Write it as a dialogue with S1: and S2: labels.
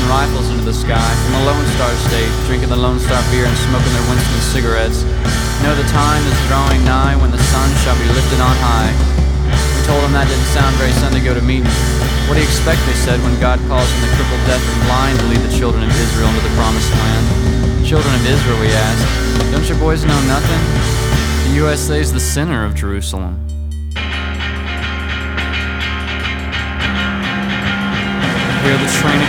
S1: rifles into the sky from the Lone Star State, drinking the Lone Star beer and smoking their Winston cigarettes. Know the time is drawing nigh when the sun shall be lifted on high. We told them that didn't sound very Sunday go to meeting. What do you expect, they said, when God calls on the crippled, deaf, and blind to lead the children of Israel into the promised land? Children of Israel, we asked, don't your boys know nothing? The USA's the center of Jerusalem. Hear the train